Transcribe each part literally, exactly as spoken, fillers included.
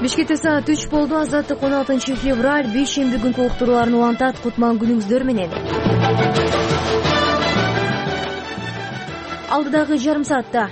Бишкекте саат үч болду. Азаттык он алтынчы февраль бейшемби күнкү уктурууларын улантат. Кутман күнүңүздөр менен. Алдыдагы жарым саатта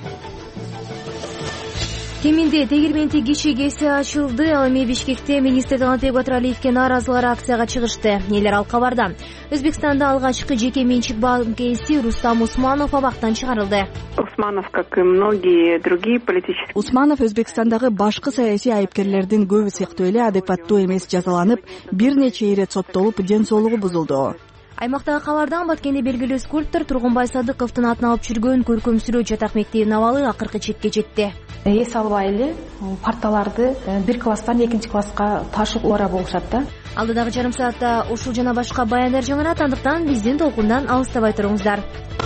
Кеминде тегирменти киши кеси ачылды. Ал эми Бишкекте министр Талантбек Батыралиевке нааразылар акцияга чыгышты. Элер ал кабарда. Өзбекстанда алгачкы жеке менчик банк ээси Рустам Усманов абактан чыгарылды. Усманов, как и многие другие политические... Усманов Өзбекстандагы башкы саясий айыпкерлердин көбү сыяктуу эле адекваттуу эмес жазаланып, бир нече ирет соттолуп, ден соолугу бузулду. Аймактагы кабардан Баткенде белгилүү скульптор Тургунбай Садыковдун атын алып жүргөн көркөмсүрөө жатак мектебинин абалы акыркы четке жетти. Эс албай эле парталарды бир класстан экинчи класска ташып ора болушат да. Алдыдагы жарым саатта ушул жана башка баяндар жаңырат, андыктан биздин толкундан алыстабай туруңуздар.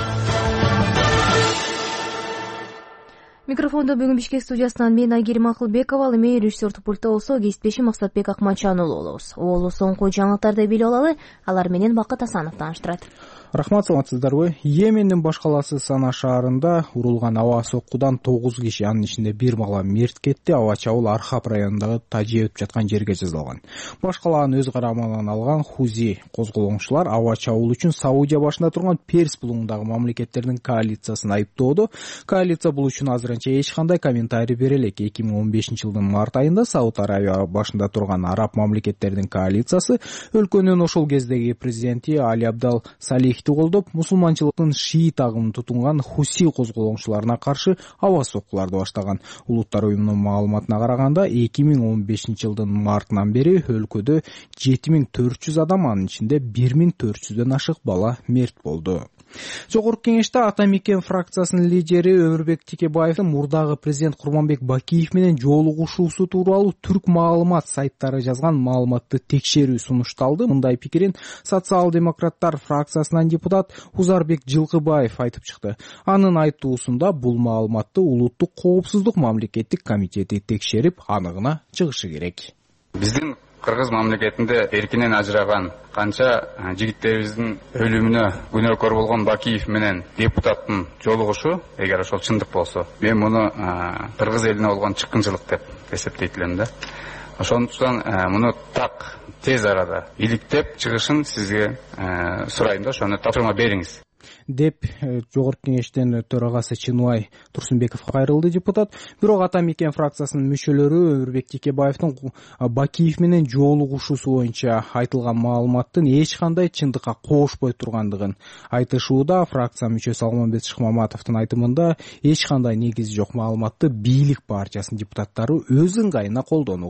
Микрофондо бүгүн Бишкек студиясынан мен Айгерим Акылбекова, ал эми режиссердук пультта болсо кесиптешим Максатбек Акманчанұлы болобуз. Ол соңку жаңылыктарды билип алалы, алар менен Бакыт Асанов тааныштырат. Рахмат, саламатсыздарбы? Йемендин баш калаасы Сана шаарында урулган аба соккудан тогуз киши, анын ичинде бир бала мерт кетти. Аба чабуул Архап районундагы Тажи өтүп жаткан жерге жасалган. Баш калааны өз карамагына алган Хузи козголоңчулар аба чабуул үчүн Саудия башында турган Перс булуңундагы мамлекеттердин коалициясын айыптоодо. Коалиция бул үчүн азырынча эч кандай комментарий бере элек. эки миң он бешинчи жылдын март айында Сауд Арабия башында турган араб мамлекеттердин коалициясы өлкөнүн ошол кездеги президенти Али Абдал Салих колдоп, мусулманчылыктын шиит агымын тутунган Хуси козголоңчуларына каршы аба соккуларды баштаган. Улуттар уюмунун маалыматына караганда, эки миң он бешинчи жылдын мартынан бери өлкөдө жети миң төрт жүз адам, анын ичинде бир миң төрт жүздөн ашык бала мерт болду. Жогорку кеңеште Ата Мекен фракциясынын лидери Өмүрбек Текебаевдин мурдагы президент Курманбек Бакиев менен жолугушуусу тууралуу түрк маалымат сайттары жазган маалыматты текшерүү сунушталды. Мындай пикирин социал-демократтар фракциясынан депутат Узарбек Жылкыбаев айтып чыкты. Анын айтуусунда бул маалыматты Улуттук коопсуздук мамлекеттик комитети текшерип, анығына чыгышы керек. Биздин Кыргыз мамлекетинде эркинен ажыраган канча жигиттерибиздин өлүмүнө күнөөкөр болгон Бакиев менен депутаттын жолугушу, эгер ошол чындык болсо, мен муну Кыргыз элине болгон чыккынчылык деп эсептейт элем да. Ошондуктан муну так тез арада иликтеп чыгышын сизге сурайм да, ошону тапшырма бериңиз деп жогорку кеңештин төрагасы Чынбай Турсунбеков кайрылды депутат. Бирок Ата Мекен фракциясынын мүчөлөрү Өмүрбек Текебаевдин Бакиев менен жолугушуусу боюнча айтылган маалыматтын эч кандай чындыкка кошпой тургандыгын айтышууда. Фракция мүчөсү Алмамбет Шыкмаматовдун айтымында эч кандай негизи жок маалыматты бийлик партиясынын депутаттары өз ыңгайына колдонууга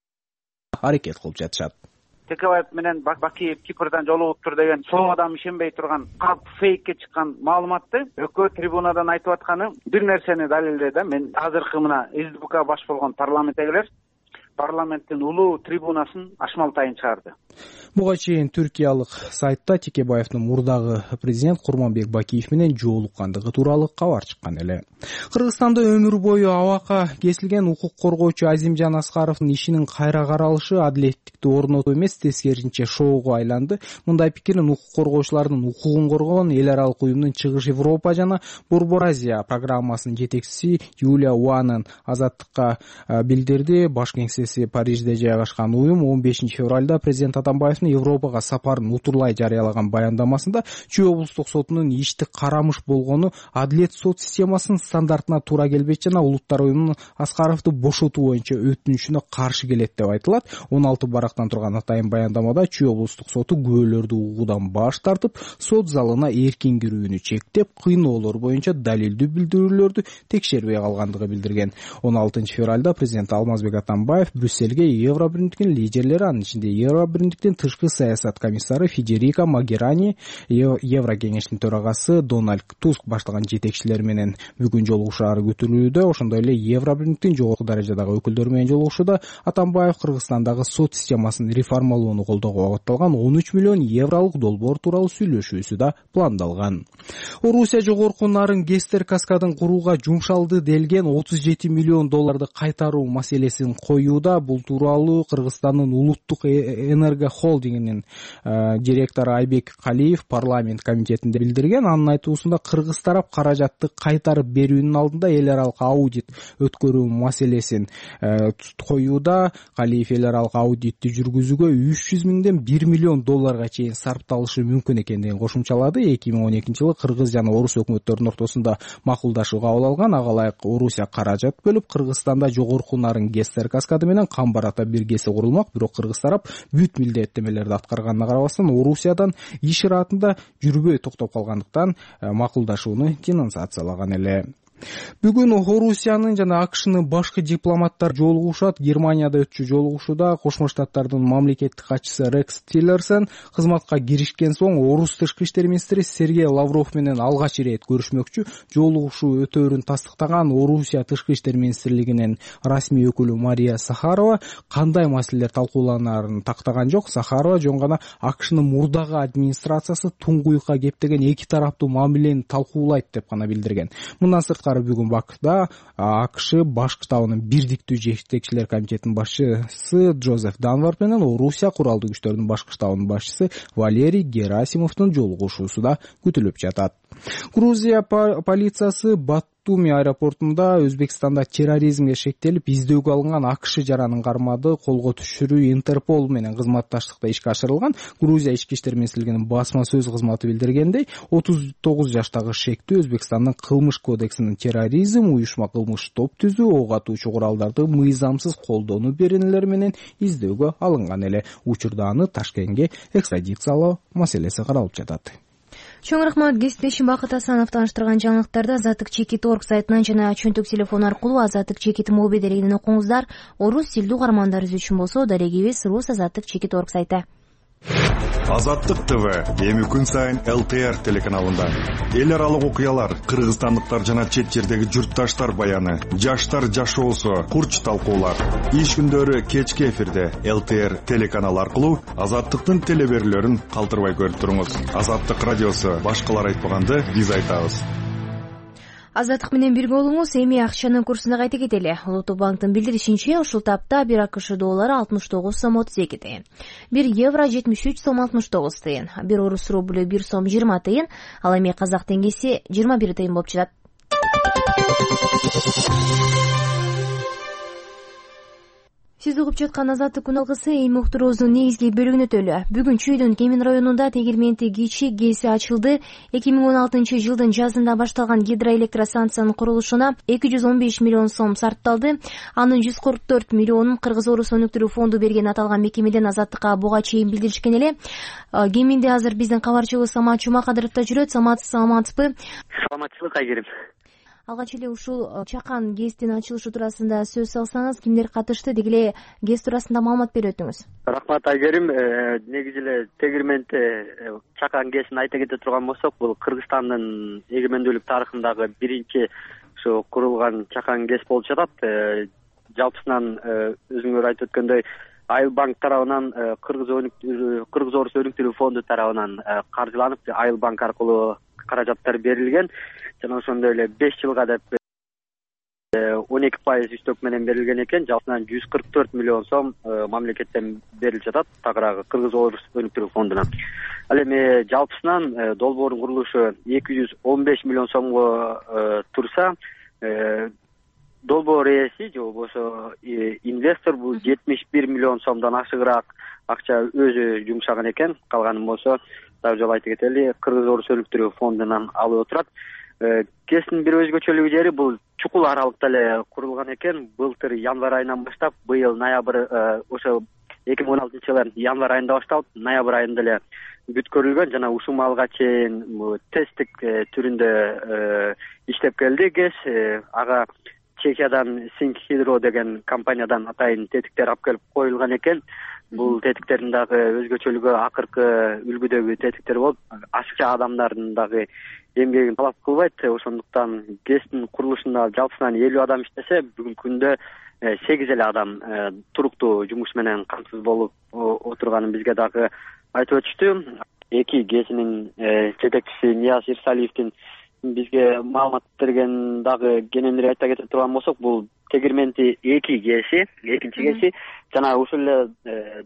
аракет кылып жатышат. Текебаев менен Бакиев Кипрдан жолугуптур деген сол адам ишенбей турган калп фейкке чыккан маалыматты экөө трибунадан айтып атканы бир нерсени далилдей да. Мен азыркы мына СДПК баш болгон парламенттегилер парламенттин улуу трибунасын ашмалтайын чыгарды. Буга чейин түркиялык сайтта Текебаевдин мурдагы президент Курманбек Бакиев менен жолуккандыгы тууралуу кабар чыккан эле. Кыргызстанда өмүр бою абакка кесилген укук коргоочу Азимжан Аскаровдун ишинин кайра каралышы адилеттикти орнотуу эмес, тескерисинче шоуга айланды. Мындай пикирин укук коргоочулардын укугун коргогон эл аралык уюмдун Чыгыш Европа жана Борбор Азия программасынын жетекчиси Юлия Уанын Азаттыкка билдирди. Баш кеңсеси Парижде жайгашкан уюм он бешинчи февралда президент Атамбаевдин Европага сапарын утурлай жарыялаган баяндамасында Чүй облустук сотунун ишти карамыш болгону адилет сот системасынын стандартына туура келбейт жана улуттар уюмунун Аскаровду бошотуу боюнча өтүнүшүнө каршы келет деп айтылат. он алты барактан турган атайын баяндамада Чүй облустук соту күбөлөрдү угуудан баш тартып, сот залына эркин кирүүнү чектеп, кыйноолор боюнча далилдүү билдирүүлөрдү текшербей калгандыгы билдирген. он алтынчы февралда президент Алмазбек Атамбаев Брюссельге Евробирликтин лидерлери, анын ичинде Евробирликтин тышкы саясат комиссары Федерика Могерани, Еврокеңештин төрагасы Дональд Туск баштаган жетекчилер менен бүгүн жолугушаары күтүлүүдө. Ошондой эле Евробирликтин жогорку даражадагы өкүлдөрү менен жолугушууда Атамбаев Кыргызстандагы сот системасын реформалоону колдоого багытталган он үч миллион евролук долбоор тууралуу сүйлөшүүсү да пландалган. Орусия жогорку нарын Гестер каскадын курууга жумшалды делген отуз жети миллион долларды кайтаруу маселесин коюуда. Бул тууралуу Кыргызстандын улуттук энерго энерго холдингинин директору Айбек Калиев парламент комитетинде билдирген. Анын айтуусунда кыргыз тарап каражатты кайтарып берүүнүн алдында эл аралык аудит өткөрүү маселесин коюуда. Калиев эл аралык аудитти жүргүзүүгө үч жүз миңден бир миллион долларга чейин сарпталышы мүмкүн экендигин кошумчалады. эки миң он экинчи жылы кыргыз жана орус өкмөттөрүнүн ортосунда макулдашуу кабыл алган. Ага ылайык Орусия каражат бөлүп, Кыргызстанда жогорку нарын ГЭС каскады менен Камбар ата бир ГЭСи курулмак. Бирок кыргыз тарап бүт милдеттемелерди аткарганына карабастан Орусиядан иш ыраатында жүрбөй токтоп калгандыктан макулдашууну денонсациялаган эле. Бүгүн Орусиянын жана АКШнын башкы дипломаттар жолугушат. Германияда өтчү жолугушууда Кошмо Штаттардын мамлекеттик катчысы Рекс Тиллерсон кызматка киришкен соң орус тышкы иштер министри Сергей Лавров менен алгач ирет көрүшмөкчү. Жолугушуу өтөөрүн тастыктаган Орусия тышкы иштер министрлигинин расмий өкүлү Мария Сахарова кандай маселелер талкууланарын тактаган жок. Сахарова жөн гана АКШнын мурдагы администрациясы туңгуюкка кептеген эки тараптуу мамилени талкуулайт деп гана билдирген. Мындан сырткары бүгүн Бакыда АКШ баш штабынын бирдиктүү жетекчилер комитетинин башчысы Джозеф Данвард менен Орусия куралдуу күчтөрүнүн башкы штабынын башчысы Валерий Герасимовдун жолугушуусу да күтүлүп жатат. Грузия полициясы Батуми аэропортунда Өзбекстанда терроризмге шектелип издөөгө алынган АКШ жаранын кармады колго түшүрүү Интерпол менен кызматташтыкта ишке ашырылган. Грузия ички иштер министрлигинин басма сөз кызматы билдиргендей, отуз тогуз жаштагы шектүү Өзбекстандын кылмыш кодексинин терроризм, уюшма кылмыш топ түзүү, ок атуучу куралдарды мыйзамсыз колдонуу беренелери менен издөөгө алынган эле. Учурда аны Ташкентке экстрадициялоо маселеси каралып жатат. Чоң рахмат кесиптешим Бакыт Асанов тааныштырган жаңылыктарды Азаттык чекит точка орг сайтынан жана чөнтөк телефон аркылуу Азаттык чекит моби дарегинен окуңуздар. Орус тилдүү каармандарыбыз үчүн болсо дарегибиз Рус Азаттык чекит точка орг сайты. Азаттык ТВ эми күн сайын эл тэ эр телеканалында эл аралык окуялар, кыргызстандыктар жана чет жердеги журтташтар баяны, жаштар жашоосу, курч талкуулар. Иш күндөрү кечки эфирде эл тэ эр телеканалы аркылуу Азаттыктын телеберлөрүн калтырбай көрүп туруңуз. Азаттык радиосу башкалар айтпаганды биз айтабыз. Азаттык менен бирге болуңуз. Эми акчанын курсуна кайта кетели. Улуттук банктын билдиришинче, ушул тапта бир АКШ доллары алтымыш тогуз сом отуз эки тыйын, бир евро жетимиш үч сом алтымыш тогуз тыйын, бир орус рублю бир сом жыйырма тыйын, ал эми казак теңгеси жыйырма бир тыйын болуп жатат. Сиз угуп жаткан Азаттык күн алгысы эми уктуруубуздун негизги бөлүгүнө төлө. Бүгүн Чүйдүн Кемин районунда тегерменти кичи ГЭСи ачылды. эки миң он алтынчы жылдын жазында башталган гидроэлектростанциянын курулушуна эки жүз он беш миллион сом сарпталды. Анын жүз кырк төрт миллионун Кыргыз-Орус өнүктүрүү фонду берген аталган мекемеден Азаттыкка буга чейин билдиришкен эле. Кеминде азыр биздин кабарчыбыз Самат Жумакадыровда жүрөт. Самат, саламатсызбы? Саламатчылык, Айгерим. Алгач эле ушул чакан ГЭСтин ачылышы туурасында сөз салсаңыз, кимдер катышты, деги эле ГЭС туурасында маалымат берип өтүңүз. Рахмат, Айгерим. Негизи эле тегерменте чакан ГЭСин айта кете турган болсок, бул Кыргызстандын эгемендүүлүк тарыхындагы биринчи ушу курулган чакан ГЭС болуп жатат. Жалпысынан өзүңөр айтып өткөндөй, Айыл банк тарабынан Кыргыз-Орус өнүктүрүү фонду тарабынан каржыланып, Айыл банк аркылуу каражаттар берилген. Жана ошондой эле беш жылга деп он эки пайыз үстөк менен берилген экен. Жалпысынан жүз кырк төрт миллион сом мамлекеттен берилип жатат, тагыраагы Кыргыз-Орус өнүктүрүү фондуна. Ал эми жалпысынан долбоордун курулушу эки жүз он беш миллион сомго турса, долбоор ээси же болбосо инвестор бул жетимиш бир миллион сомдон ашыгыраак акча өзү жумшаган экен. Калганын болсо дагы жолу айта кетели, Кыргыз-Орус өнүктүрүү фондунан алып отурат. ГЭСтин бир өзгөчөлүгү жери бул чукул аралыкта эле курулган экен. Былтыр январь айынан баштап, быйыл ноябрь, ошо эки миң он алтынчы жылы январь айында башталып, ноябрь айында эле бүткөрүлгөн жана ушул маалга чейин тесттик түрүндө иштеп келди ГЭС. Ага Чехиядан Синхидро деген компаниядан атайын тетиктер алып келип коюлган экен. Бул тетиктердин дагы өзгөчөлүгү акыркы үлгүдөгү тетиктер болуп, ашыкча адамдардын дагы эмгегин талап кылбайт. Ошондуктан ГЭСтин курулушунда жалпысынан элүү адам иштесе, бүгүнкү күндө сегиз эле адам туруктуу жумуш менен камсыз болуп отурганын бизге дагы айтып өтүштү. Эки ГЭСинин жетекчиси Нияз Ирсалиевдин бизге маалымат берген дагы кененирээк айта кете турган болсок, бул тегерменти эки ГЭСи, экинчи ГЭСи жана ушул эле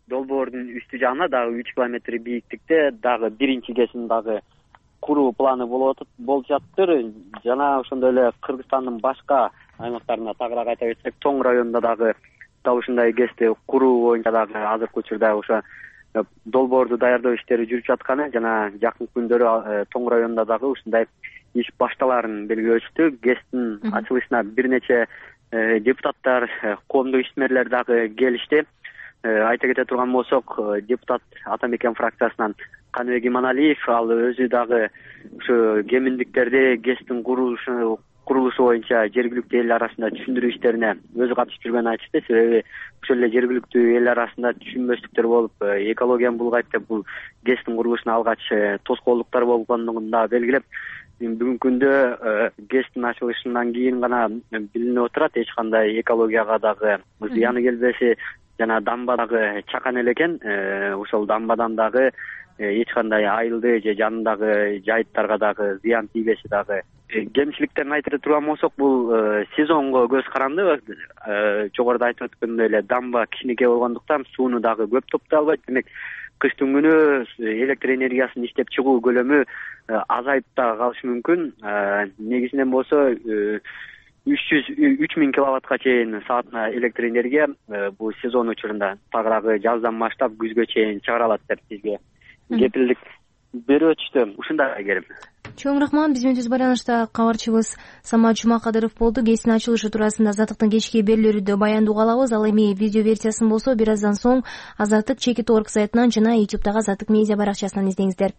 долбоордун үстү жагына дагы үч километр бийиктикте дагы биринчи кесим дагы куруу планы болуп болуп жатыптыр. Жана ошондой эле Кыргызстандын башка аймактарына тагыраак айта кетсек, Тоң районунда дагы дал ушундай кести куруу боюнча дагы азыркы учурда ошо долбоорду даярдоо иштери жүрүп жатканы жана жакын күндөрү Тоң районунда дагы ушундай иш башталарын белгилөөчү. ГЭСтин ачылышына бир нече депутаттар, коомдук ишмерлер дагы келишти. Айта кете турган болсок, депутат Атамекен фракциясынан Каныбек Иманалиев ал өзү дагы ушу кеминдиктерди ГЭСтин курулушу курулушу боюнча жергиликтүү эл арасында түшүндүрүү иштерине өзү катышып жүргөнүн айтышты. Себеби ошол эле жергиликтүү эл арасында түшүнбөстүктөр болуп, экологияны булгайт деп бул ГЭСтин курулушуна алгач тоскоолдуктар болгондугун да белгилеп, бүгүнкү күндө ГЭСтин ачылышынан кийин гана билинип отурат. Эч кандай экологияга дагы зыяны келбеси жана дамба дагы чакан эле экен. Ошол дамбадан дагы эч кандай айылды же жанындагы жайыттарга дагы зыян тийбеси дагы. Кемчиликтерин айта турган болсок, бул сезонго көз каранды. Жогоруда айтып өткөндөй эле дамба кичинекей болгондуктан сууну дагы көп топтой албайт. Демек кыштын күнү электр энергиясын иштеп чыгуу көлөмү азайып да калышы мүмкүн. Негизинен болсо үч жүз үч миң киловаттка чейин саатына электр энергия бул сезон учурунда, тагыраагы жаздан баштап күзгө чейин чыгарылат деп бизге кепилдик берип өтүштү. Ушундай келим. Чоң рахмат. Биз менен түз байланышта кабарчыбыз Самат Жумакадыров болду. ГЭСтин ачылышы туурасында Азаттыктын кечки берүүлөрүндө баяндоо алабыз. Ал эми видео версиясын болсо бир аздан соң Азаттык чекит точка орг сайтынан жана ютубтагы Азаттык медиа баракчасынан издеңиздер.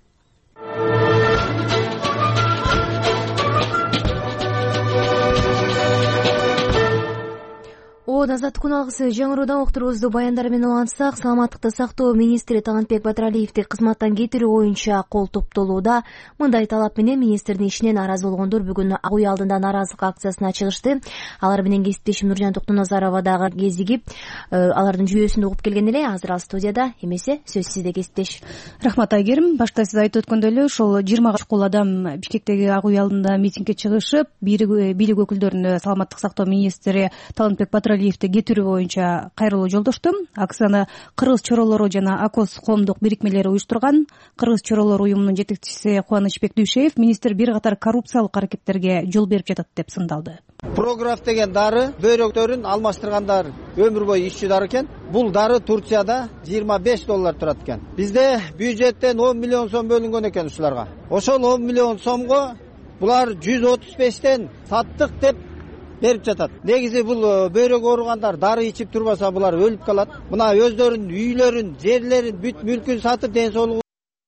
Азаттык күн алгысы жаңыруудан уктуруубузду баяндар менен улантсак, саламаттыкты сактоо министри Талантбек Батыралиевди кызматтан кетирүү боюнча кол топтолууда. Мындай талап менен министрдин ишине нааразы болгондор бүгүн ак үй алдында нааразылык акциясына чыгышты. Алар менен кесиптешим Нуржан Токтоназарова дагы кезигип, алардын жүйөсүндө угуп келген эле. Азыр ал студияда. Эмесе сөз сизде, кесиптеш. Рахмат Айгерим. Башта сиз айтып өткөндөй эле ошол жыйырмага чукул адам Бишкектеги ак үй алдында митингге чыгышып, бийлик өкүлдөрүнө саламаттык сактоо министри Талантбек Батыралиев кетирүү боюнча кайрылуу жолдошту. Акцияны Кыргыз чоролору жана АКОС коомдук бириктмелери уюштурган. Кыргыз чоролор уюмунун жетекчиси Кубанычбек Дүйшеев министр бир катар коррупциялык аракеттерге жол берип жатат деп сындалды. Програф деген дары бөйрөктөрүн алмаштыргандар өмүр бою иччү дары экен. Бул дары Турцияда жыйырма беш доллар турат экен. Бизде бюджеттен он миллион сом бөлүнгөн экен ушуларга. Ошол он миллион сомго булар жүз отуз бештен саттык деп берип жатат. Негизи бул бөйрөк ооругандар дары ичип турбаса булар өлүп калат. Мына өздөрүнүн үйлөрүн, жерлерин, бүт мүлкүн сатып ден соолугун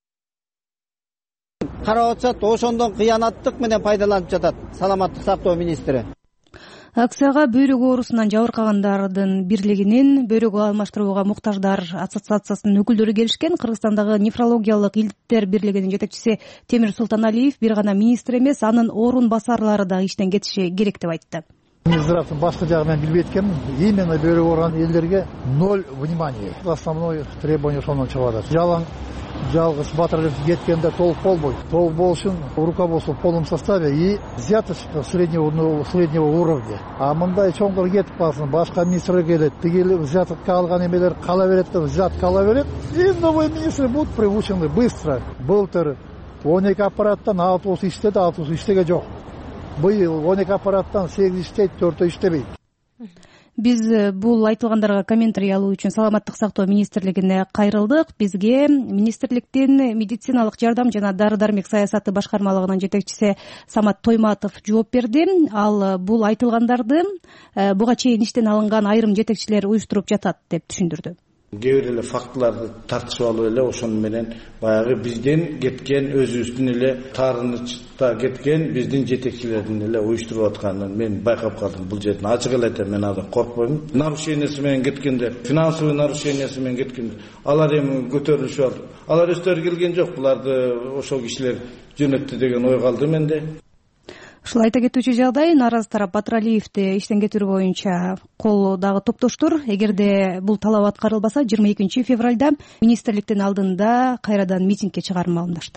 карап атышат. Ошондон кыянаттык менен пайдаланып жатат саламаттык сактоо министри. Акцияга бөйрөк оорусунан жабыркагандардын бирлигинин бөйрөк алмаштырууга муктаждар ассоциациясынын өкүлдөрү келишкен. Кыргызстандагы нефрологиялык илдеттер бирлигинин жетекчиси Темир Султаналиев бир гана министр эмес, анын орун басарлары да иштен кетиши керек деп айтты. Минздравдын башкы жагы мен билбейт экенмин. Именно бөйрөк ооруган элдерге ноль внимания. Основной требование ошондон чыгып атат. Жалаң жалгыз Батыралиев кеткенде толук болбойт. Толук болуу үчүн руководство в полном составе и взяточка среднего среднего уровня. А мындай чоңдор кетип калсын, башка министрлер келет, тигил взятка алган эмелер кала берет деп взятка ала берет. И новый министр будут приучены быстро. Былтыр он эки аппараттан алтысы иштеди, алтысы иштеген жок. Быйыл он эки аппараттан сегиз иштейт, төртөө иштебейт. Биз бул айтылгандарга комментарий алуу үчүн саламаттык сактоо министрлигине кайрылдык. Бизге министрликтин медициналык жардам жана дары-дармек саясаты башкармалыгынын жетекчиси Самат Тойматов жооп берди. Ал бул айтылгандарды буга чейин иштен алынган айрым жетекчилер уюштуруп жатат деп түшүндүрдү. Кээ бир эле фактыларды тартышып алып эле ошону менен баягы бизден кеткен, өзүбүздүн эле таарынычта кеткен биздин жетекчилердин эле уюштуруп атканын мен байкап калдым. Бул жерден ачык эле айтам, мен андан коркпойм. Нарушениясы менен кеткенде, финансовый нарушениясы менен кеткенде алар эми көтөрүлүшүп алып, алар өздөрү келген жок. Буларды ошол кишилер жөнөттү деген ой калды менде. Ушул айта кетүүчү жагдай, нааразы тарап Батыралиевди иштен кетирүү боюнча кол дагы топтоштур. Эгерде бул талап аткарылбаса, жыйырма экинчи февралда министрликтин алдында кайрадан митингге чыгарын маалымдашты.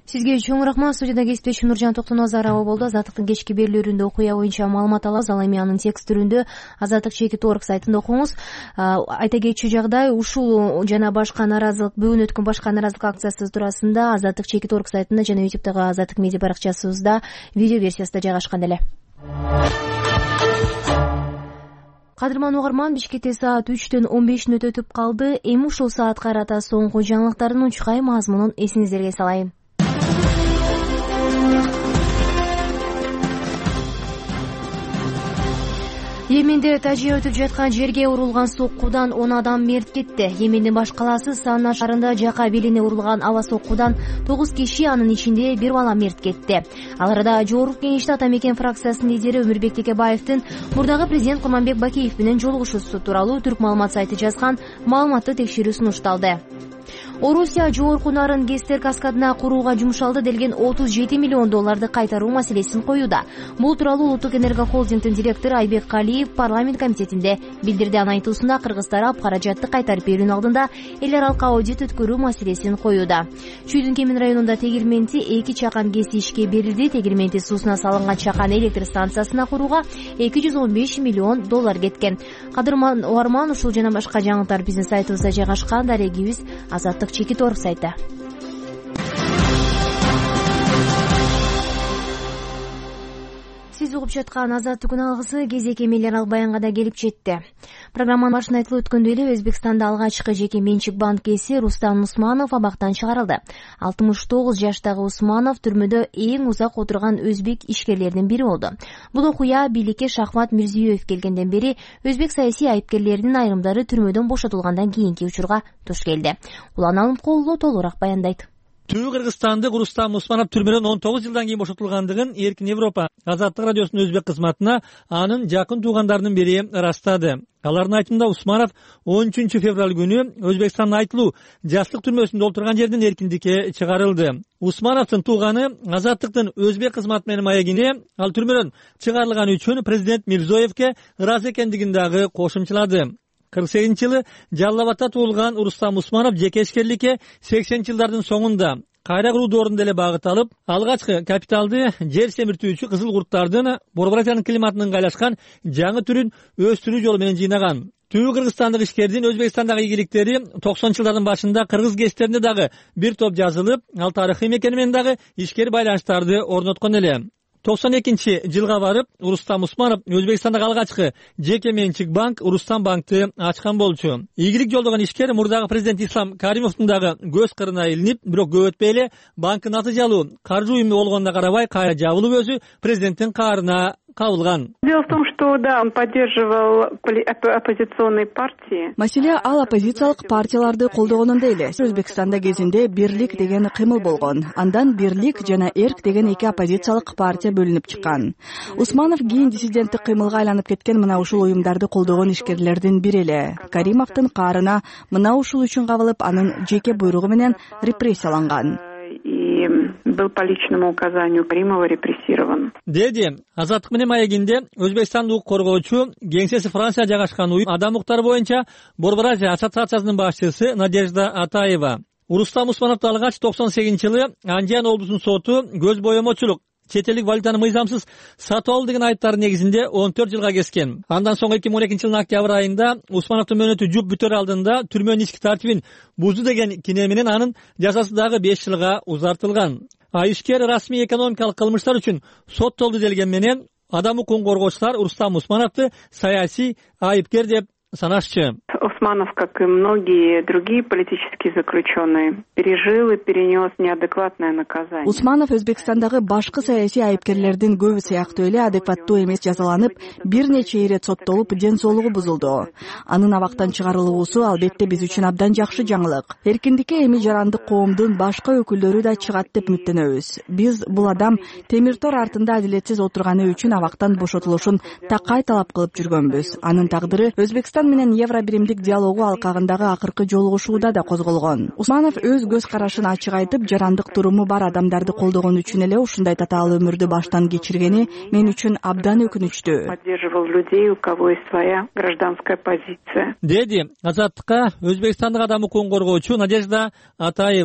Сизге чоң рахмат. Студияда кесиптешим Нуржан Токтоназарова болду. Азаттыктын кечки берүүлөрүндө окуя боюнча маалымат алабыз. Ал эми анын текст түрүндө Азаттык чекит орг сайтында окуңуз. Айта кетчү жагдай, ушул жана башка нааразылык бүгүн өткөн башка нааразылык акциясы туурасында Азаттык чекит орг сайтында жана ютубтагы Азаттык медиа баракчасыбызда видео версиясында жайгашкан эле. Кадырман угарман, Бишкекте саат үчтөн он беш мүнөт өтүп калды. Эми ушул саатка карата соңку жаңылыктардын учкай мазмунун эсиңиздерге салайын. Йеменде тажия өтүп жаткан жерге урулган соккудан он адам мерт кетти. Йемендин баш калаасы Сана шаарында жака белине урулган аба соккудан тогуз киши, анын ичинде бир бала мерт кетти. Ал арада Жогорку Кеңеште Ата Мекен фракциясынын лидери Өмүрбек Текебаевдин мурдагы президент Курманбек Бакиев менен жолугушуусу тууралуу Түрк маалымат сайты жазган маалыматты текшерүү сунушталды. Орусия Жогорку Нарын ГЭСтер каскадына курууга жумшалды делген отуз жети миллион долларды кайтаруу маселесин коюуда. Бул тууралуу Улуттук энергохолдингдин директору Айбек Калиев парламент комитетинде билдирди. Анын айтуусунда, кыргыз тарап каражатты кайтарып берүүнүн алдында эл аралык аудит өткөрүү маселесин коюуда. Чүйдүн Кемин районунда тегирменти эки чакан ГЭС ишке берилди. Тегирменти суусуна салынган чакан электр станциясына курууга эки жүз он беш миллион доллар кеткен. Кадырман угарман, ушул жана башка жаңылыктар биздин сайтыбызда жайгашкан. Дарегибиз Азаттык чекит орг сайты. Сиз угуп жаткан Азаттык күн алгысы кезек эмелер ал баянга да келип жетти. Программанын башында айтылып өткөндөй эле Өзбекстанда алгачкы жеке менчик банк ээси Рустам Усманов абактан чыгарылды. алтымыш тогуз жаштагы Усманов түрмөдө эң узак отурган өзбек ишкерлеринин бири болду. Бул окуя бийликке Шахмат Мирзиёев келгенден бери өзбек саясий айыпкерлеринин айрымдары түрмөдөн бошотулгандан кийинки учурга туш келди. Улан Алымкулова толугураак баяндайт. Түбү Кыргызстандык Рустам Усманов түрмөдөн он тогуз жылдан кийин бошотулгандыгын Эркин Европа Азаттык радиосунун өзбек кызматына анын жакын туугандарынын бири ырастады. Алардын айтымында Усманов он үчүнчү февраль күнү Өзбекстандын Айтылуу жаштык түрмөсүндө отурган жерден эркиндикке чыгарылды. Усмановдун тууганы Азаттыктын өзбек кызматы менен маегинде ал түрмөдөн чыгарылганы үчүн президент Мирзиёевке ыраазы экендигин дагы кошумчалады. кырк сегизинчи жылы Жалал Абадта туулган Рустам Усманов жеке ишкерликке сексенинчи жылдардын соңунда кайра куруу доорунда эле багыт алып, алгачкы капиталды жер семиртүүчү кызыл курттардын Борборасиянын климатына ыңгайлашкан жаңы түрүн өстүрүү жолу менен жыйнаган. Түбү Кыргызстандык ишкердин Өзбекстандагы ийгиликтери токсонунчу жылдардын башында кыргыз ГЭСтеринде дагы бир топ жазылып, ал тарыхый мекени менен дагы ишкер байланыштарды орноткон эле. токсон экинчи жылга барып, Рустам Усманов Өзбекстандагы алгачкы жеке менчик банк Рустам банкты ачкан болчу. Ийгилик жолдогон ишкер мурдагы президент Ислам Каримовдун дагы көз кырына илинип, бирок көп өтпөй эле банкы натыйжалуу каржы уюму болгонуна карабай кайра жабылып өзү президенттин каарына кабылган. Дело в том, что да, он поддерживал оппозиционные партии. Маселе ал оппозициялык партияларды колдогонунда эле. Өзбекстанда кезинде Бирлик деген кыймыл болгон. Андан Бирлик жана Эрк деген эки оппозициялык партия бөлүнүп чыккан. Усманов кийин диссиденттик кыймылга айланып кеткен мына ушул уюмдарды колдогон ишкерлердин бири эле. Каримовдун каарына мына ушул үчүн кабылып, анын жеке буйругу менен репрессияланган. И был по личному указанию Каримова репрессирован. Деди Азаттык менен маегинде Өзбекстандын укук коргоочу кеңсеси Франция жайгашкан уюм адам укуктары боюнча Борборасия ассоциациясынын башчысы Надежда Атаева. Рустам Усмановду алгач токсон сегизинчи жылы Анжан облусунун соту көз боемочулук, чет элдик валютаны мыйзамсыз сатып алуу деген айыптардын негизинде он төрт жылга кескен. Андан соң эки миң он экинчи жылдын октябрь айында Усмановдун мөөнөтү жуп бүтөр алдында түрмөнүн ички тартибин бузду деген кине менен анын жазасы дагы беш жылга узартылган. А ишкер расмий экономикалык кылмыштар үчүн соттолду делген менен адам укугун коргоочулар Рустам Усмановду саясий айыпкер деп санашчы. Усманов, как и многие другие политические заключенные, пережил и перенес неадекватное наказание. Усманов Өзбекстандагы башкы саясий айыпкерлердин көбү сыяктуу эле адекваттуу эмес жазаланып, бир нече ирет соттолуп, ден соолугу бузулду. Анын абактан чыгарылуусу албетте биз үчүн абдан жакшы жаңылык. Эркиндикке эми жарандык коомдун башка өкүлдөрү да чыгат деп үмүттөнөбүз. Биз бул адам темир тор артында адилетсиз отурганы үчүн абактан бошотулушун такай талап кылып жүргөнбүз. Анын тагдыры Өзбекстан менен Евро биримдик диалогу алкагындагы акыркы жолугушууда да козголгон. Усманов өз көз карашын ачык айтып, жарандык туруму бар адамдарды колдогон үчүн эле ушундай татаал өмүрдү баштан кечиргени мен үчүн абдан өкүнүчтүү. Поддерживал людей, у кого есть своя гражданская позиция. Деди Азаттыкка Өзбекстандык адам укугун коргоочу Надежда Атаева.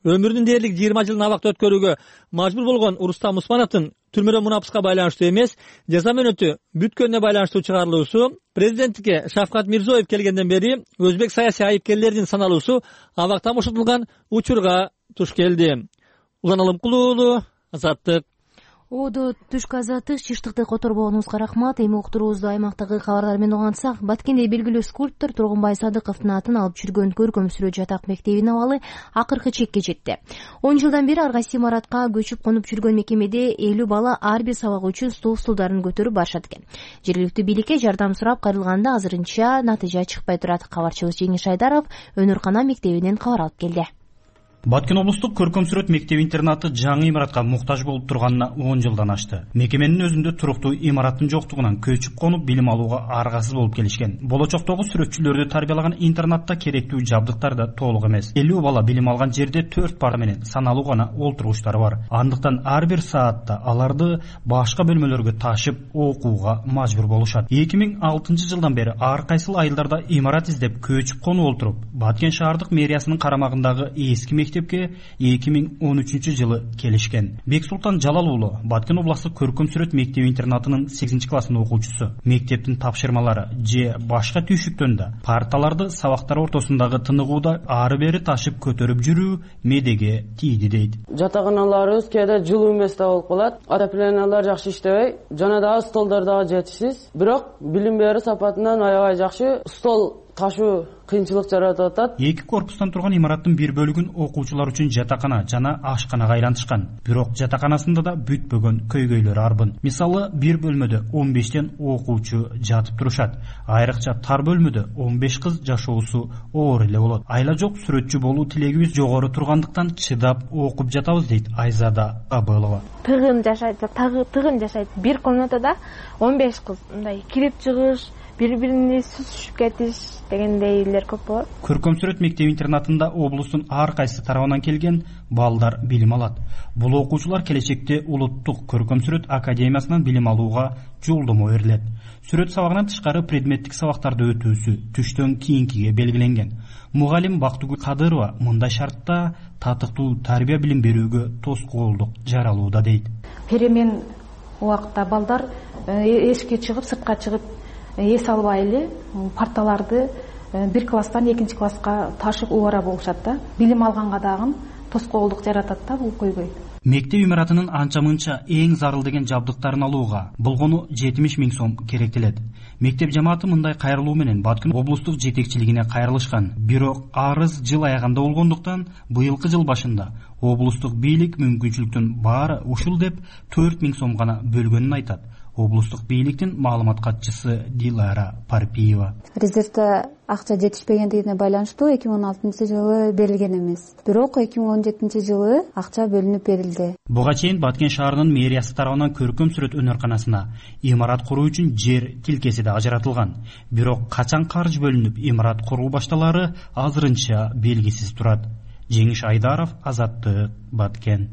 өмүрүнүн дээрлик жыйырма жылын абакта өткөрүүгө мажбур болгон Рустам Усмановдун түрмөдөн мунапыска байланыштуу эмес, жаза мөөнөтү бүткөнүнө байланыштуу чыгарылуусу, президенттикке Шавкат Мирзиёев келгенден бери өзбек саясий айыпкерлеринин саналуусу абактан бошотулган учурга туш келди. Улан Алымкулуу уулу, Азаттык. Оодо түшкү азаттык чыштыкты которбогонуңузга рахмат. Эми уктуруубузду аймактагы кабарлар менен улантсак, Баткенде белгилүү скульптор Тургунбай Садыковдун атын алып жүргөн көркөм сүрөт жатак мектебинин абалы акыркы чекке жетти. он жылдан бери ар кайсы имаратка көчүп конуп жүргөн мекемеде элүү бала ар бир сабак үчүн стол стулдарын көтөрүп барышат экен. Жергиликтүү бийликке жардам сурап кайрылганда азырынча натыйжа чыкпай турат. Кабарчыбыз Жеңиш Айдаров Өнөркана мектебинен кабар алып келди. Баткен облустук көркөм сүрөт мектеп-интернаты жаңы имаратка муктаж болуп турганына он жылдан ашты. Мекеменин өзүндө туруктуу имараттын жоктугунан көчүп конуп билим алууга аргасыз болуп келишкен. Болочоктогу сүрөтчүлөрдү тарбиялаган интернатта керектүү жабдыктар да толук эмес. элүү бала билим алган жерде төрт парта менен саналуу гана олтургучтар бар. Андыктан ар бир саатта аларды башка бөлмөлөргө ташып окууга мажбур болушат. эки миң алтынчы жылдан бери ар кайсыл айылдарда имарат издеп көчүп конуп олтуруп, Баткен шаардык мэриясынын карамагындагы эски мектепке эки миң он үчүнчү жылы келишкен. Бексултан Жалал уулу Баткен областык көркөм сүрөт мектеп-интернатынын сегизинчи классынын окуучусу. Мектептин тапшырмалары же башка түйшүктөндө парталарды сабактар ортосундагы тыныгууда ары бери ташып көтөрүп жүрүү медеге тийди дейт. Жатаканаларыбыз кээде жылуу эмес да болуп калат. Отоплениялар жакшы иштебей, жана дагы столдор дагы жетишсиз. Бирок билим берүү сапатынан аябай жакшы. Стол ташуу кыйынчылык жаратып атат. Эки корпустан турган имараттын бир бөлүгүн окуучулар үчүн жатакана жана ашканага айлантышкан. Бирок жатаканасында да бүтпөгөн көйгөйлөр арбын. Мисалы, бир бөлмөдө он бештен окуучу жатып турушат. Айрыкча тар бөлмөдө он беш кыз жашоосу оор эле болот. Айла жок сүрөтчү болуу тилегибиз жогору тургандыктан чыдап окуп жатабыз дейт Айзада Абылова. Тыгын жашайт, тыгын жашайт. Бир комнатада он беш кыз мындай кирип чыгыш, бири-бирине сүзүшүп кетиш дегендейлер көп болот. Көркөм сүрөт мектеп-интернатында облустун ар кайсы тарабынан келген балдар билим алат. Бул окуучулар келечекте улуттук көркөм сүрөт академиясынан билим алууга жолдомо берилет. Сүрөт сабагынан тышкары предметтик сабактарды өтүүсү түштөн кийинкиге белгиленген. Мугалим Бактыгүл Кадырова мындай шартта татыктуу тарбия билим берүүгө тоскоолдук жаралууда дейт. Перемен убакытта балдар эшикке чыгып, сыртка чыгып эс албай эле парталарды бир класстан экинчи класска ташып убара болушат да. Билим алганга дагы тоскоолдук жаратат да бул көйгөй. Мектеп имаратынын анча-мынча эң зарыл деген жабдыктарын алууга болгону жетимиш миң сом керектелет. Мектеп жамааты мындай кайрылуу менен Баткен облустук жетекчилигине кайрылышкан. Бирок арыз жыл аягында болгондуктан быйылкы жыл башында облустук бийлик мүмкүнчүлүктүн баары ушул деп төрт миң сом гана бөлгөнүн айтат. Облустук бийликтин маалымат катчысы Дилара Парпиева. Резервде акча жетишпегендигине байланыштуу эки миң он алтынчы жылы берилген эмес. Бирок эки миң он жетинчи жылы акча бөлүнүп берилди. Буга чейин Баткен шаарынын мэриясы тарабынан көркөм сүрөт өнөрканасына имарат куруу үчүн жер тилкеси да ажыратылган. Бирок качан каржы бөлүнүп имарат куруу башталары азырынча белгисиз турат. Жеңиш Айдаров, Азаттык, Баткен.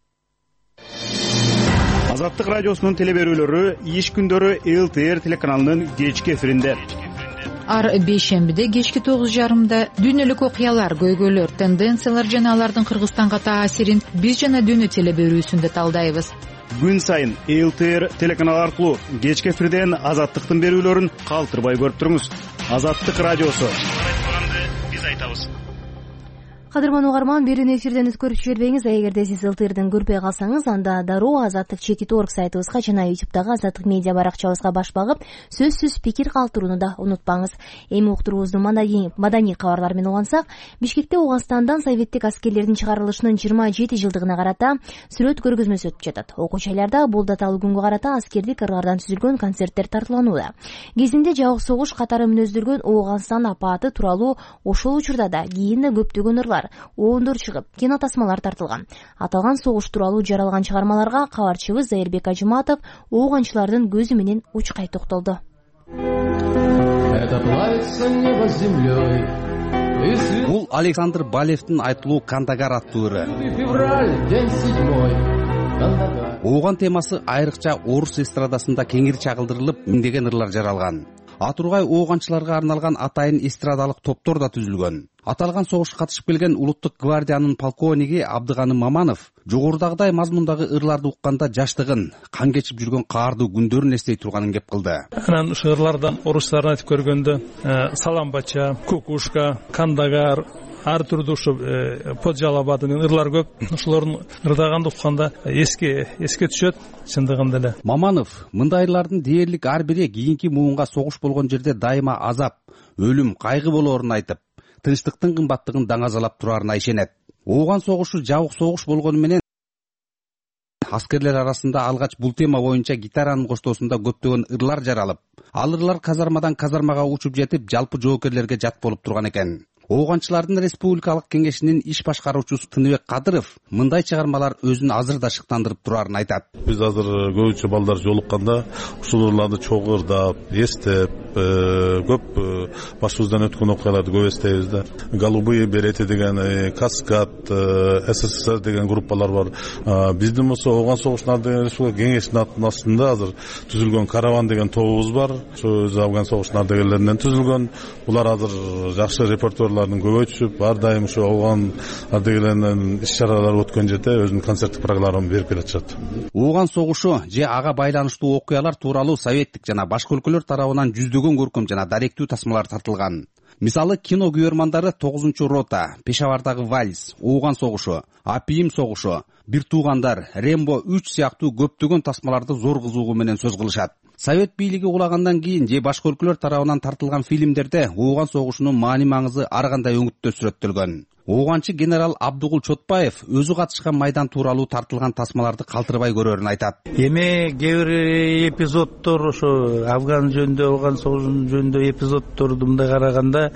Азаттык радиосунун телеберүүлөрү иш күндөрү эл тэ эр телеканалынын кечки эфиринде. Ар бейшембиде кечки тогуз жарымда дүйнөлүк окуялар, көйгөйлөр, тенденциялар жана алардын Кыргызстанга таасирин биз жана дүйнө телеберүүсүндө талдайбыз. Күн сайын эл тэ эр телеканалы аркылуу кечки эфирден Азаттыктын берүүлөрүн калтырбай көрүп туруңуз. Азаттык радиосу. Биз айтабыз. Кадырман угарман, берүүнү эфирден өткөрүп жибербеңиз. Эгерде сиз эл тэ эрден көрбөй калсаңыз, анда дароо Азаттык чекит точка орг сайтыбызга жана ютубтагы Азаттык медиа баракчабызга баш багып, сөзсүз пикир калтырууну да унутпаңыз. Эми уктуруубузду маданий кабарлар менен улантсак, Бишкекте Ооганстандан советтик аскерлердин чыгарылышынын жыйырма жети жылдыгына карата сүрөт көргөзмөсү өтүп жатат. Окуу жайларда бул даталуу күнгө карата аскердик ырлардан түзүлгөн концерттер тартууланууда. Кезинде жабык согуш катары мүнөздөлгөн Ооганстан апааты тууралуу ошол учурда да кийин көптөгөн ырлар, оондөр чыгып, кино тасмалар тартылган. Аталган согуш тууралуу жаралган чыгармаларга кабарчыбыз Зайырбек Ажыматов ооганчылардын көзү менен учкай токтолду. Бул Александр Балевдин айтылуу Кандагар аттуу ыры. Ооган темасы айрыкча орус эстрадасында кеңири чагылдырылып, миңдеген ырлар жаралган. Атургай ооганчыларга арналган атайын эстрадалык топтор да түзүлгөн. Аталган согушка катышып келген улуттук гвардиянын полковниги Абдыганы Маманов жогорудагыдай мазмундагы ырларды укканда жаштыгын, кан кечип жүргөн каардуу күндөрүн эстей турганын кеп кылды. Анан ушу ырлардан орустарын айтып көргөндө саламбача, кукушка, кандагар, ар түрдүү ушу поджалаба деген ырлар көп. Ушулордун ырдаганды укканда эске эске түшөт чындыгында эле. Маманов мындай ырлардын дээрлик ар бири кийинки муунга согуш болгон жерде дайыма азап, өлүм, кайгы болоорун айтып, тынчтыктын кымбаттыгын даңазалап турарына ишенет. Ооган согушу жабык согуш болгону менен аскерлер арасында алгач бул тема боюнча гитаранын коштоосунда көптөгөн ырлар жаралып, ал ырлар казармадан казармага учуп жетип, жалпы жоокерлерге жат болуп турган экен. Ооганчылардын республикалык кеңешинин иш башкаруучусу Тыныбек Кадыров мындай чыгармалар өзүн азыр да шыктандырып турарын айтат. Биз азыр көбүнчө балдар жолукканда ушул ырларды чогуу ырдап, эстеп, көп башыбыздан өткөн окуяларды көп эстейбиз да. Голубые береты деген, Каскад, СССР деген группалар бар. Биздин болсо Ооган согушунун ардагер республика кеңешинин астында азыр түзүлгөн Караван деген тобубуз бар. Ошо өзү Афган согушунун ардагерлеринен түзүлгөн. Булар азыр жакшы репертуар көбөйтүшүп, ар дайым ушу Ооган ардагерлеринин иш-чаралары өткөн жерде өзүнүн концерттик программаны берип келатышат. Ооган согушу же ага байланыштуу окуялар тууралуу советтик жана башка өлкөлөр тарабынан жүздөгөн көркөм жана даректүү тасмалар тартылган. Мисалы, кино күйөрмандары тогузунчу рота, Пешавардагы вальс, Ооган согушу, Апийим согушу, Бир туугандар, Рембо үч сыяктуу көптөгөн тасмаларды зор кызыгуу менен сөз кылышат. Совет бийлиги улагандан кийин же башка өлкөлөр тарабынан тартылган фильмдерде Ооган согушунун маани маңызы ар кандай өңүттө сүрөттөлгөн. Ооганчы генерал Абдыгул Чотбаев өзү катышкан майдан тууралуу тартылган тасмаларды калтырбай көрөрүн айтат. Эми кээ бир эпизоддор ошо Афган жөнүндө, Ооган согушунун жөнүндө эпизоддорду мындай караганда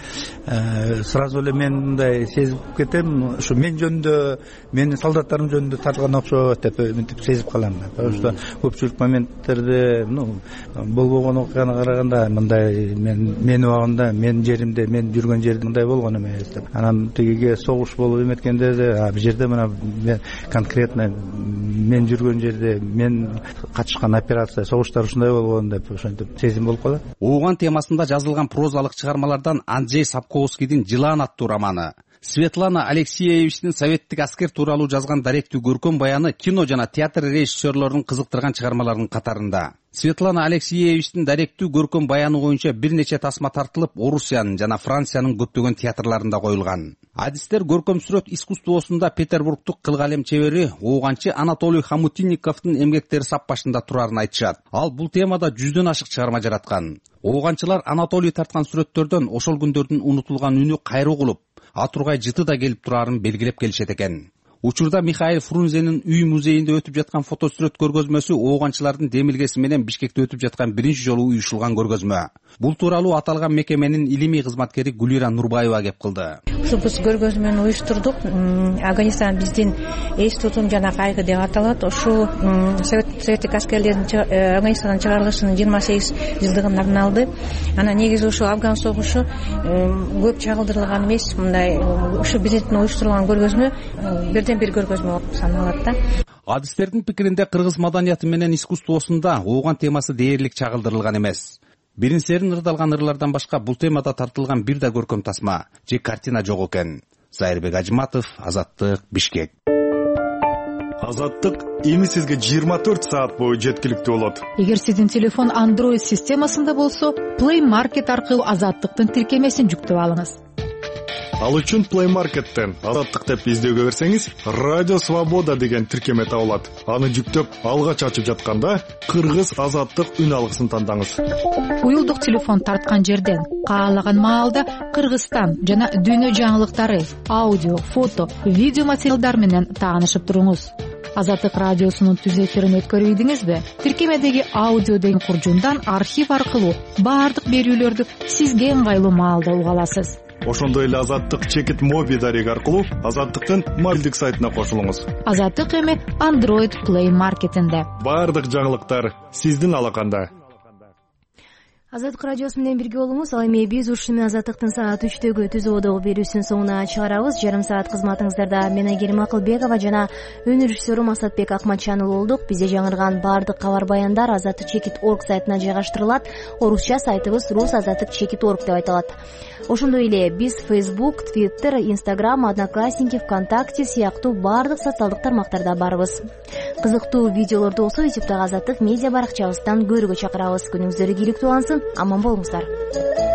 сразу эле мен мындай сезип кетем, ошо мен жөнүндө, менин солдаттарым жөнүндө тартылган окшойт деп мынтип сезип калам. Потому что көпчүлүк моменттерде, ну, болбогон окуяны караганда мындай мен мен убагында, мен жеримде, мен жүргөн жерде мындай болгон эмес деп. Анан тигиге согуш болуп эметкенде бул жерде мына конкретно мен жүргөн жерде, мен катышкан операция, согуштар ушундай болгон деп ошентип сезим болуп калат. Ооган темасында жазылган прозалык чыгармалардан Анджей Сапковскийдин Жылан аттуу романы, Светлана Алексеевичтин советтик аскер тууралуу жазган даректүү көркөм баяны кино жана театр режиссерлорунун кызыктырган чыгармаларынын катарында. Светлана Алексеевичтин даректүү көркөм баяны боюнча бир нече тасма тартылып, Орусиянын жана Франциянын көптөгөн театрларында коюлган. Адистер көркөм сүрөт искусствосунда Петербургтук кылгалем чебери ооганчы Анатолий Хамутинниковдун эмгектери сап башында турарын айтышат. Ал бул темада жүздөн ашык чыгарма жараткан. Ооганчылар Анатолий тарткан сүрөттөрдөн ошол күндөрдүн унутулган үнү кайруу кылып, Атургай жыты да келип турарын белгилеп келишет экен. Учурда Михаил Фрунзенин үй музейинде өтүп жаткан фотосүрөт көргөзмөсү ооганчылардын демилгеси менен Бишкекте өтүп жаткан биринчи жолу уюшулган көргөзмө. Бул тууралуу аталган мекеменин илимий кызматкери Гүлира Нурбаева кеп кылды. Ушу биз көргөзмөнү уюштурдук. Афганистан биздин эститутун жана кайгы деп аталат. Ошо советтик аскерлердин Афганистандан чыгарылышынын жыйырма сегиз жылдыгын арналды. Анан негизи ошо Афган согушу көп чагылдырылган эмес, мындай ушу биздин уюштурулган көргөзмө бирден бир көргөзмө болуп саналат да. Адистердин пикиринде кыргыз маданияты менен искусствосунда Ооган темасы дээрлик чагылдырылган эмес. Биринсерин ырдалган ырлардан башка бул темада тартылган бир да көркөм тасма же картина жок экен. Зайырбек Ажыматов, Азаттык, Бишкек. Азаттык эми сизге жыйырма төрт саат бою жеткиликтүү болот. Эгер сиздин телефон Android системасында болсо, Play Market аркылуу Азаттыктын тиркемесин жүктөп алыңыз. Ал үчүн Play Market'тен Азаттык деп издөөгө берсеңиз, Радио Свобода деген тиркеме табылат. Аны жүктөп, алгач ачып жатканда Кыргыз Азаттык үн алгысын тандаңыз. Уюлдук телефон тарткан жерден каалаган маалда Кыргызстан жана дүйнө жаңылыктары, аудио, фото, видео материалдар менен таанышып туруңуз. Азаттык радиосунун түз эфирин өткөрүп ийдиңизби? Тиркемедеги аудио деген куржундан архив аркылуу баардык берүүлөрдү сизге ыңгайлуу маалда уга аласыз. Ошондой эле Азаттык чекит моби дареги аркылуу Азаттыктын мобилдик сайтына кошулуңуз. Азаттык эми Android Play Market'инде. Баардык жаңылыктар сиздин алаканда. Азаттык радиосу менен бирге болуңуз. Ал эми биз ушуну Азаттыктын саат үчтөгү түзүүдөгү берүүсүнүн соңуна чыгарабыз. Жарым саат кызматыңыздарда мен Айгерим Акылбекова жана өнөр режиссеру Масатбек Акматчанов болдук. Бизде жаңырган баардык кабар баяндар азаттык чекит орг сайтына жайгаштырылат. Орусча сайтыбыз рус азаттык чекит орг деп айтылат. Ошондой эле биз Facebook, Twitter, Instagram, Одноклассники, ВКонтакте сыяктуу баардык социалдык тармактарда барбыз. Кызыктуу видеолорду болсо ютубтагы Азаттык медиа баракчабыздан көрүүгө чакырабыз. Күнүңүздөр ийгиликтүү улансын. Аман болуңуздар.